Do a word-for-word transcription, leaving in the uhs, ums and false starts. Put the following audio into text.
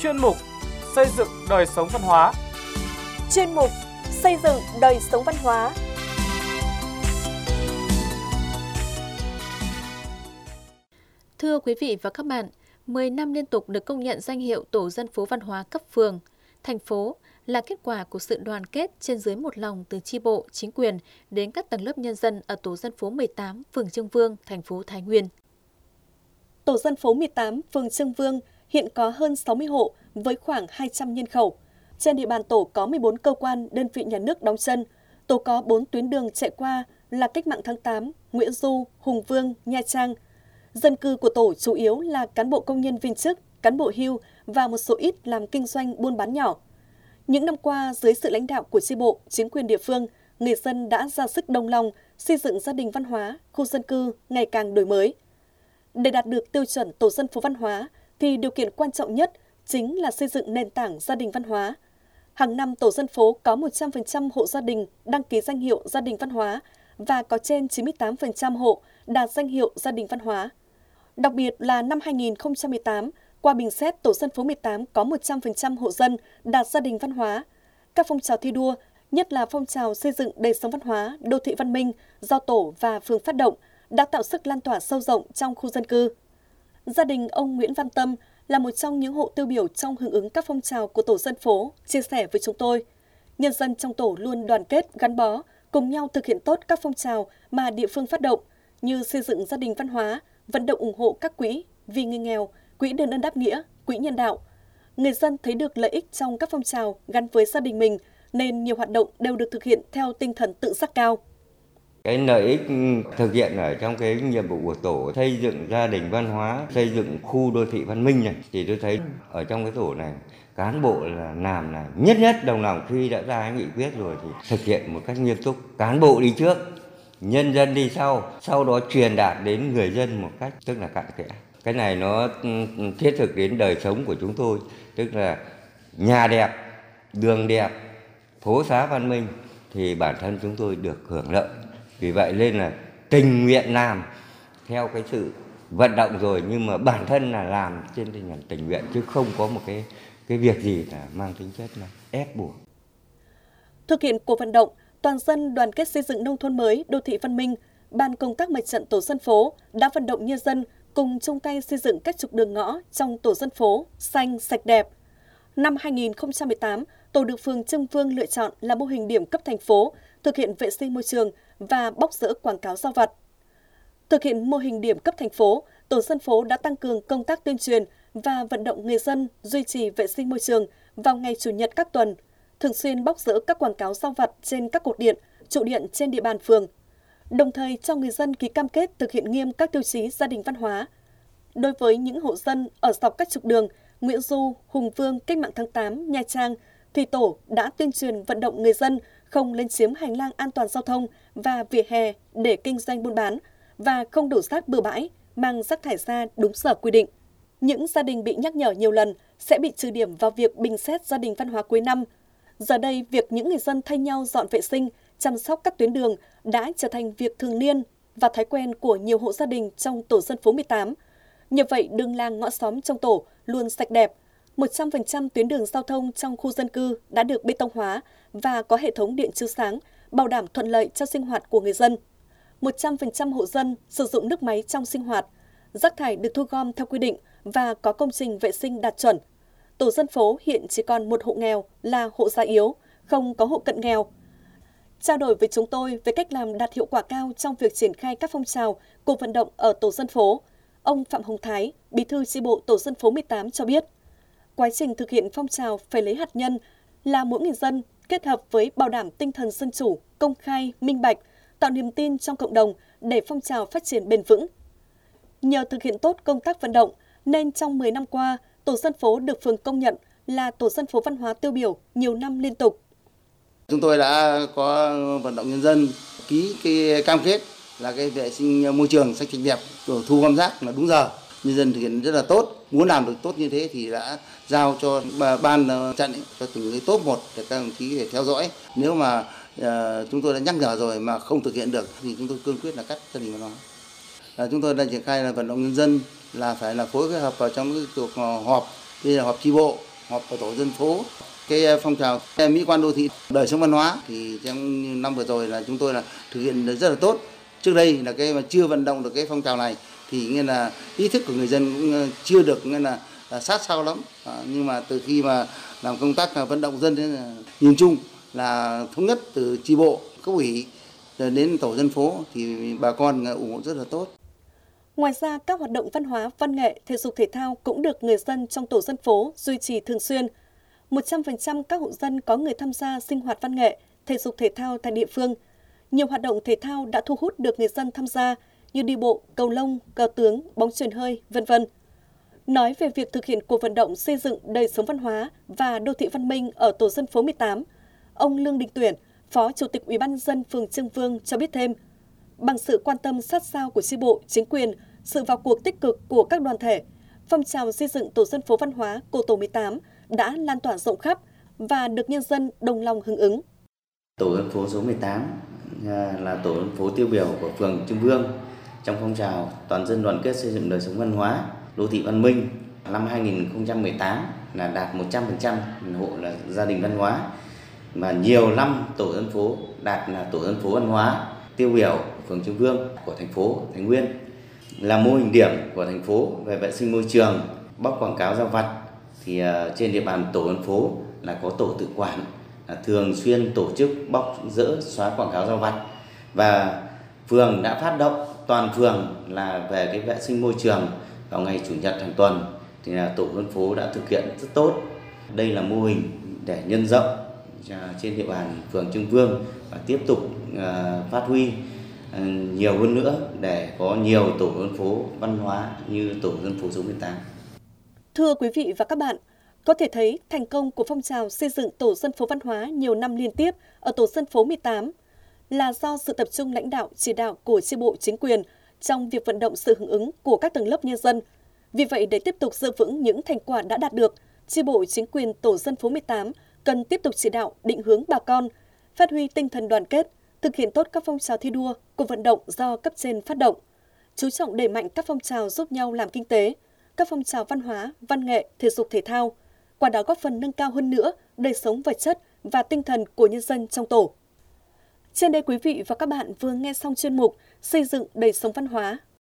chuyên mục Xây dựng đời sống văn hóa. Chuyên mục Xây dựng đời sống văn hóa. Thưa quý vị và các bạn, mười năm liên tục được công nhận danh hiệu Tổ dân phố văn hóa cấp phường, thành phố là kết quả của sự đoàn kết trên dưới một lòng từ chi bộ, chính quyền đến các tầng lớp nhân dân ở tổ dân phố mười tám, phường Trương Vương, thành phố Thái Nguyên. Tổ dân phố mười tám, phường Trương Vương hiện có hơn sáu mươi hộ với khoảng hai trăm nhân khẩu. Trên địa bàn tổ có mười bốn cơ quan, đơn vị nhà nước đóng chân. Tổ có bốn tuyến đường chạy qua là Cách mạng tháng tám, Nguyễn Du, Hùng Vương, Nha Trang. Dân cư của tổ chủ yếu là cán bộ công nhân viên chức, cán bộ hưu và một số ít làm kinh doanh buôn bán nhỏ. Những năm qua, dưới sự lãnh đạo của chi bộ, chính quyền địa phương, người dân đã ra sức đồng lòng xây dựng gia đình văn hóa, khu dân cư ngày càng đổi mới. Để đạt được tiêu chuẩn tổ dân phố văn hóa, thì điều kiện quan trọng nhất chính là xây dựng nền tảng gia đình văn hóa. Hàng năm, tổ dân phố có một trăm phần trăm hộ gia đình đăng ký danh hiệu gia đình văn hóa và có trên chín mươi tám phần trăm hộ đạt danh hiệu gia đình văn hóa. Đặc biệt là năm hai nghìn không trăm mười tám, qua bình xét, tổ dân phố mười tám có một trăm phần trăm hộ dân đạt gia đình văn hóa. Các phong trào thi đua, nhất là phong trào xây dựng đời sống văn hóa, đô thị văn minh do tổ và phường phát động, đã tạo sức lan tỏa sâu rộng trong khu dân cư. Gia đình ông Nguyễn Văn Tâm là một trong những hộ tiêu biểu trong hưởng ứng các phong trào của tổ dân phố, chia sẻ với chúng tôi. Nhân dân trong tổ luôn đoàn kết, gắn bó, cùng nhau thực hiện tốt các phong trào mà địa phương phát động, như xây dựng gia đình văn hóa, vận động ủng hộ các quỹ vì người nghèo, quỹ đền ơn đáp nghĩa, quỹ nhân đạo. Người dân thấy được lợi ích trong các phong trào gắn với gia đình mình, nên nhiều hoạt động đều được thực hiện theo tinh thần tự giác cao. Cái lợi ích thực hiện ở trong cái nhiệm vụ của tổ xây dựng gia đình văn hóa, xây dựng khu đô thị văn minh này, thì tôi thấy ở trong cái tổ này cán bộ là làm là nhất nhất đồng lòng, khi đã ra cái nghị quyết rồi thì thực hiện một cách nghiêm túc. Cán bộ đi trước, nhân dân đi sau, sau đó truyền đạt đến người dân một cách tức là cặn kẽ. Cái này nó thiết thực đến đời sống của chúng tôi, tức là nhà đẹp, đường đẹp, phố xá văn minh thì bản thân chúng tôi được hưởng lợi. Vì vậy nên là tình nguyện làm theo cái sự vận động rồi, nhưng mà bản thân là làm trên tinh thần tình nguyện, chứ không có một cái cái việc gì là mang tính chất là ép buộc. Thực hiện cuộc vận động toàn dân đoàn kết xây dựng nông thôn mới, đô thị văn minh, Ban công tác mặt trận tổ dân phố đã vận động nhân dân cùng chung tay xây dựng các trục đường ngõ trong tổ dân phố xanh, sạch đẹp. Năm hai nghìn không trăm mười tám, tổ được phường Trương Vương lựa chọn là mô hình điểm cấp thành phố, thực hiện vệ sinh môi trường và bóc dỡ quảng cáo rao vặt. Thực hiện mô hình điểm cấp thành phố, tổ dân phố đã tăng cường công tác tuyên truyền và vận động người dân duy trì vệ sinh môi trường vào ngày Chủ nhật các tuần, thường xuyên bóc dỡ các quảng cáo rao vặt trên các cột điện, trụ điện trên địa bàn phường, đồng thời cho người dân ký cam kết thực hiện nghiêm các tiêu chí gia đình văn hóa. Đối với những hộ dân ở dọc các trục đường Nguyễn Du, Hùng Vương, Cách mạng tháng tám, Nha Trang, thì tổ đã tuyên truyền vận động người dân không lấn chiếm hành lang an toàn giao thông và vỉa hè để kinh doanh buôn bán và không đổ rác bừa bãi, mang rác thải ra đúng giờ quy định. Những gia đình bị nhắc nhở nhiều lần sẽ bị trừ điểm vào việc bình xét gia đình văn hóa cuối năm. Giờ đây, việc những người dân thay nhau dọn vệ sinh, chăm sóc các tuyến đường đã trở thành việc thường niên và thói quen của nhiều hộ gia đình trong tổ dân phố mười tám. Như vậy, đường làng ngõ xóm trong tổ luôn sạch đẹp. một trăm phần trăm tuyến đường giao thông trong khu dân cư đã được bê tông hóa và có hệ thống điện chiếu sáng, bảo đảm thuận lợi cho sinh hoạt của người dân. một trăm phần trăm hộ dân sử dụng nước máy trong sinh hoạt, rác thải được thu gom theo quy định và có công trình vệ sinh đạt chuẩn. Tổ dân phố hiện chỉ còn một hộ nghèo là hộ già yếu, không có hộ cận nghèo. Trao đổi với chúng tôi về cách làm đạt hiệu quả cao trong việc triển khai các phong trào, cuộc vận động ở tổ dân phố, ông Phạm Hồng Thái, Bí thư chi bộ tổ dân phố mười tám cho biết, quá trình thực hiện phong trào phải lấy hạt nhân là mỗi người dân kết hợp với bảo đảm tinh thần dân chủ, công khai, minh bạch, tạo niềm tin trong cộng đồng để phong trào phát triển bền vững. Nhờ thực hiện tốt công tác vận động, nên trong mười năm qua, tổ dân phố được phường công nhận là tổ dân phố văn hóa tiêu biểu nhiều năm liên tục. Chúng tôi đã có vận động nhân dân ký cái cam kết là cái vệ sinh môi trường sạch sạch đẹp, rồi thu gom rác là đúng giờ. Nhân dân thực hiện rất là tốt, muốn làm được tốt như thế thì đã giao cho ban trận ấy, cho từng cái top một để các đồng chí để theo dõi. Nếu mà uh, chúng tôi đã nhắc nhở rồi mà không thực hiện được thì chúng tôi cương quyết là cắt gia đình văn hóa. Uh, chúng tôi đang triển khai là vận động nhân dân là phải là phối hợp vào trong cái cuộc họp, đây là họp chi bộ họp ở tổ dân phố. Cái phong trào mỹ quan đô thị, đời sống văn hóa thì trong năm vừa rồi là chúng tôi là thực hiện rất là tốt. Trước đây là cái mà chưa vận động được cái phong trào này thì nghĩa là ý thức của người dân cũng chưa được nghĩa là, là sát sao lắm. À, nhưng mà từ khi mà làm công tác vận động dân đến nhìn chung là thống nhất từ chi bộ, cấp ủy đến tổ dân phố thì bà con ủng hộ rất là tốt. Ngoài ra, các hoạt động văn hóa, văn nghệ, thể dục thể thao cũng được người dân trong tổ dân phố duy trì thường xuyên. một trăm phần trăm các hộ dân có người tham gia sinh hoạt văn nghệ, thể dục thể thao tại địa phương. Nhiều hoạt động thể thao đã thu hút được người dân tham gia như đi bộ, cầu lông, cờ tướng, bóng chuyền hơi, vân vân. Nói về việc thực hiện cuộc vận động xây dựng đời sống văn hóa và đô thị văn minh ở tổ dân phố mười tám, ông Lương Đình Tuyển, Phó Chủ tịch Ủy ban nhân dân phường Trương Vương cho biết thêm, bằng sự quan tâm sát sao của chi bộ, chính quyền, sự vào cuộc tích cực của các đoàn thể, phong trào xây dựng tổ dân phố văn hóa của tổ mười tám đã lan tỏa rộng khắp và được nhân dân đồng lòng hưởng ứng. Tổ dân phố số mười tám là tổ dân phố tiêu biểu của phường Trương Vương trong phong trào toàn dân đoàn kết xây dựng đời sống văn hóa, đô thị văn minh. Năm hai nghìn không trăm mười tám là đạt một trăm phần trăm hộ là gia đình văn hóa, mà nhiều năm tổ dân phố đạt là tổ dân phố văn hóa tiêu biểu phường Trương Vương của thành phố Thái Nguyên, là mô hình điểm của thành phố về vệ sinh môi trường, bóc quảng cáo rao vặt. Thì uh, trên địa bàn tổ dân phố là có tổ tự quản, là thường xuyên tổ chức bóc dỡ xóa quảng cáo rao vặt, và phường đã phát động toàn phường là về cái vệ sinh môi trường vào ngày chủ nhật hàng tuần, thì là tổ dân phố đã thực hiện rất tốt. Đây là mô hình để nhân rộng trên địa bàn phường Trương Vương và tiếp tục uh, phát huy uh, nhiều hơn nữa để có nhiều tổ dân phố văn hóa như tổ dân phố số mười tám. Thưa quý vị và các bạn, có thể thấy thành công của phong trào xây dựng tổ dân phố văn hóa nhiều năm liên tiếp ở tổ dân phố mười tám là do sự tập trung lãnh đạo chỉ đạo của chi bộ chính quyền trong việc vận động sự hưởng ứng của các tầng lớp nhân dân. Vì vậy, để tiếp tục giữ vững những thành quả đã đạt được, chi bộ chính quyền tổ dân phố mười tám cần tiếp tục chỉ đạo định hướng bà con, phát huy tinh thần đoàn kết, thực hiện tốt các phong trào thi đua, cuộc vận động do cấp trên phát động, chú trọng đẩy mạnh các phong trào giúp nhau làm kinh tế, các phong trào văn hóa, văn nghệ, thể dục thể thao, qua đó góp phần nâng cao hơn nữa đời sống vật chất và tinh thần của nhân dân trong tổ. Trên đây quý vị và các bạn vừa nghe xong chuyên mục Xây dựng đời sống văn hóa